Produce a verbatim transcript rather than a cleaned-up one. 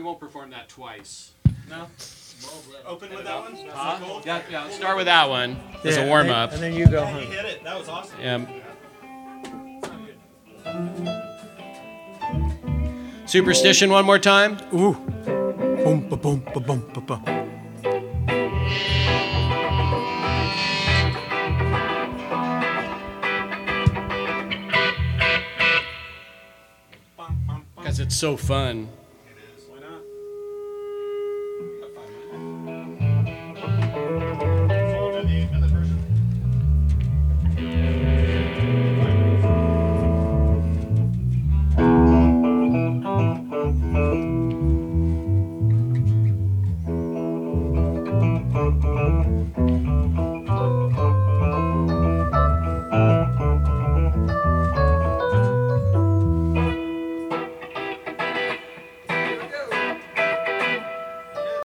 we won't perform that twice. No. Open with that one. Huh? Yeah, yeah. Start with that one as Yeah, a warm and up. then- And then you go Yeah, you home. hit it. That was awesome. Yeah. Superstition one more time. Ooh. Boom, ba, boom, ba, boom, ba, ba. Because it's so fun.